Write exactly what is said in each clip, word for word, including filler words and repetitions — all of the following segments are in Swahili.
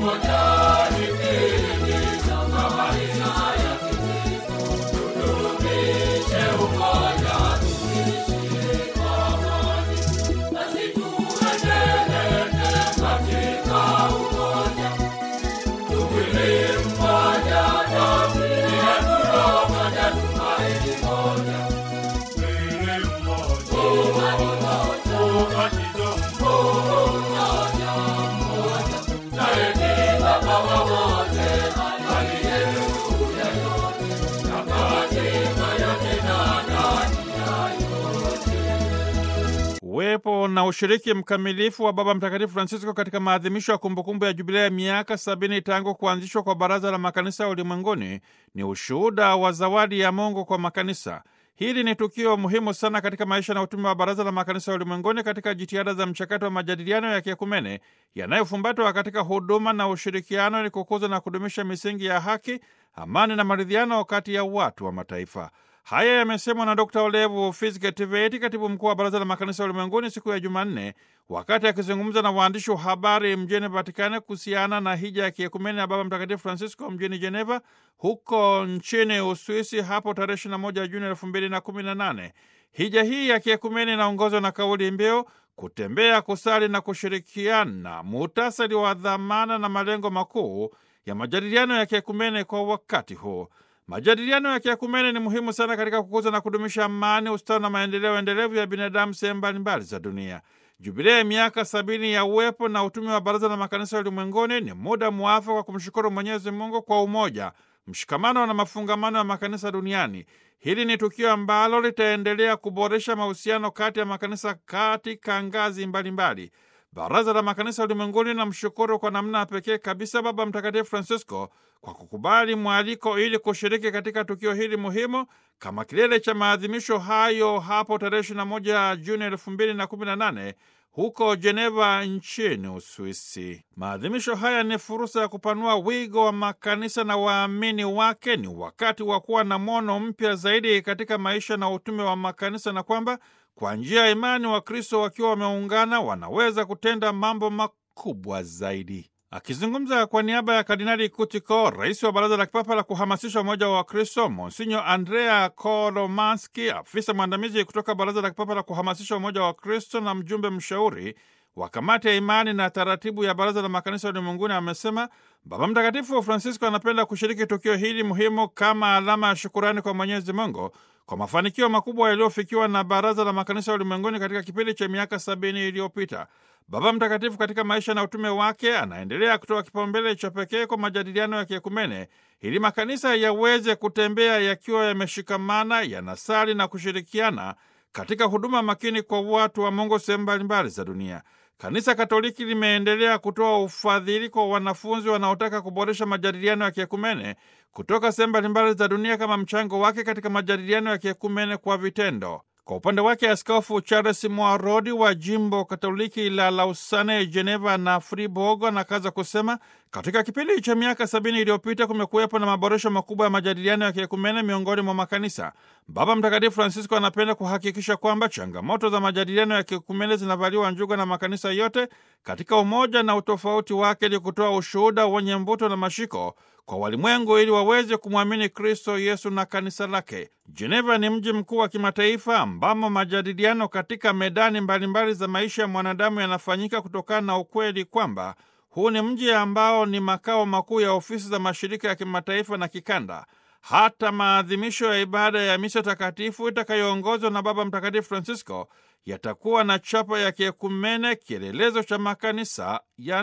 Uwepo na ushiriki mkamilifu wa Baba Mtakatifu Francisco katika maadhimisho ya kumbukumbu ya jubilei ya miaka sabini tangu kuanzishwa kwa Baraza la Makanisa Ulimwenguni ni ushuhuda wa zawadi ya Mungu kwa makanisa. Hili ni tukio muhimu sana katika maisha na utume wa Baraza la Makanisa Ulimwenguni katika jitihada za mchakato wa majadiliano ya kiekumene yanayofumbatwa katika huduma na ushirikiano ili kukuza na kudumisha misingi ya haki, amani na maridhiano kati ya watu wa mataifa. Haya yamesemwa na Dokta Olevu Fitzgerald, katibu mkuu wa Baraza la Makanisa Ulimwenguni, siku ya Jumanne wakati akizungumza na waandishi wa habari mjini Vatikani kuhusiana na hija ya kiekumene ya Baba Mtakatifu Francisco mjini Geneva huko nchini Uswisi hapo tarehe ishirini na moja Juni elfu mbili na kumi na nane. Hija hii ya kiekumene inaongozwa na kauli mbiu kutembea, kusali na kushirikiana, muhtasari wa dhamana na malengo makuu ya majadiliano ya kiekumene kwa wakati huu. Majadiliano ya kiekumene ni muhimu sana katika kukuza na kudumisha amani, ustawi na maendeleo endelevu ya binadamu sehemu mbalimbali za dunia. Jubilei ya miaka sabini ya uwepo na utume wa Baraza la Makanisa Ulimwenguni ni muda mwafaka wa kumshukuru Mwenyezi Mungu kwa umoja, mshikamano na mafungamano ya makanisa duniani. Hili ni tukio ambalo litaendelea kuboresha mahusiano kati ya makanisa katika ngazi mbalimbali. Baraza la Makanisa Ulimwenguni na mshukuru kwa namna pekee kabisa Baba Mtakatifu Francisco kwa kukubali mwaliko ili kushiriki katika tukio hili muhimu kama kilele cha maadhimisho hayo hapo tarehe ishirini na moja Juni elfu mbili na kumi na nane huko Geneva nchini Uswisi. Maadhimisho haya ni fursa ya kupanua wigo wa makanisa na waamini wake. Ni wakati wa kuwa na mwono mpya zaidi katika maisha na utume wa makanisa, na kwamba kwa njia ya imani Wakristo wakiwa wameungana wanaweza kutenda mambo makubwa zaidi. Akizungumza kwa niaba ya Kardinali Kutiko, rais wa Baraza la Kipapa la kuhamasisha umoja wa Wakristo, Monsinyo Andrea Kolomanski, afisa mwandamizi kutoka Baraza la Kipapa la kuhamasisha umoja wa Wakristo na mjumbe mshauri wa kamati ya imani na taratibu ya Baraza la Makanisa Ulimwenguni, amesema Baba Mtakatifu Francisco anapenda kushiriki tukio hili muhimu kama alama ya shukurani kwa Mwenyezi Mungu kwa mafanikio makubwa yaliyofikiwa na Baraza la Makanisa Ulimwenguni katika kipindi cha miaka sabini iliyopita. Baba Mtakatifu katika maisha na utume wake anaendelea kutoa kipaumbele cha pekee kwa majadiliano ya kiekumene ili makanisa yaweze kutembea yakiwa yameshikamana, yanasali na kushirikiana katika huduma makini kwa watu wa Mungu sehemu mbalimbali za dunia. Kanisa Katoliki limeendelea kutoa ufadhili kwa wanafunzi wanaotaka kuboresha majadiliano ya kiekumene kutoka sehemu mbalimbali za dunia kama mchango wake katika majadiliano ya kiekumene kwa vitendo. Kwa upande wake, Askofu Charles Mwarodi wa jimbo Katoliki la Lausanne, Geneva na Fribourg anakaza kusema katika kipindi cha miaka sabini iliyopita kumekuwepo na maboresho makubwa ya majadiliano ya kiekumene miongoni mwa makanisa. Baba Mtakatifu Francisco anapenda kuhakikisha kwamba changamoto za majadiliano ya kiekumene zinavaliwa njuga na makanisa yote katika umoja na utofauti wake, ili kutoa ushuhuda wenye mvuto na mashiko kwa walimwengu ili waweze kumwamini Kristo Yesu na kanisa lake. Geneva ni mji mkuu wa kimataifa ambamo majadiliano katika medani mbalimbali mbali za maisha ya mwanadamu yanafanyika kutokana na ukweli kwamba huu ni mji ambao ni makao makuu ya ofisi za mashirika ya kimataifa na kikanda. Hata maadhimisho ya ibada ya misa takatifu itakayoongozwa na Baba Mtakatifu Francisco yatakuwa na chapa ya kiekumene, kielelezo cha makanisa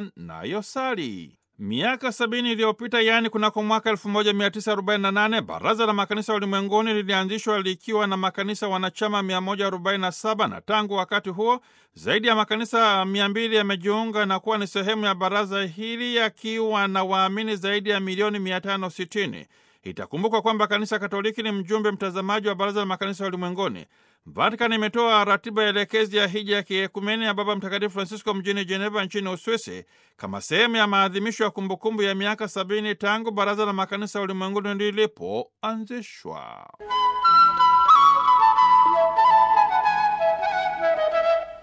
yanayosali. Miaka sabini iliyopita, yaani kunako mwaka elfu moja mia tisa arobaini na nane, Baraza la Makanisa Ulimwenguni lilianzishwa likiwa na makanisa wanachama mia moja arobaini na saba, na tangu wakati huo zaidi ya makanisa mia mbili yamejiunga na kuwa ni sehemu ya baraza hili, yakiwa na waamini zaidi ya milioni mia tano sitini. Itakumbukwa kwamba Kanisa Katoliki ni mjumbe mtazamaji wa Baraza la Makanisa Ulimwenguni. Vatikani imetoa ratiba ya elekezi ya hija ya kiekumene ya Baba Mtakatifu Francisco mjini Geneva nchini Uswisi kama sehemu ya maadhimisho ya kumbukumbu ya miaka sabini tangu Baraza la Makanisa Ulimwenguni lilipoanzishwa.